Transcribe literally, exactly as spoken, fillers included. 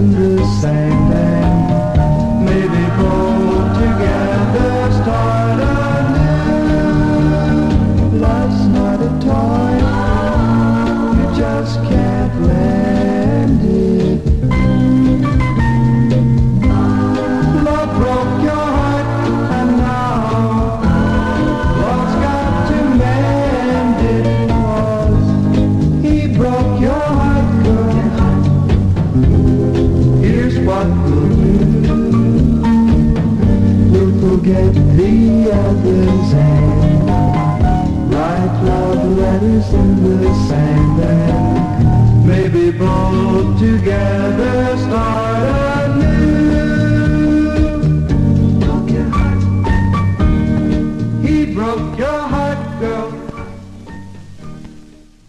in the sand, and maybe both together start anew. Love's not a toy, you just can't lend it. Love broke your heart, and now love's got to mend it, 'cause he broke your heart, girl. Here's what we'll do. We'll forget the others and write love letters in the sand, and maybe both together start anew. Broke your heart. He broke your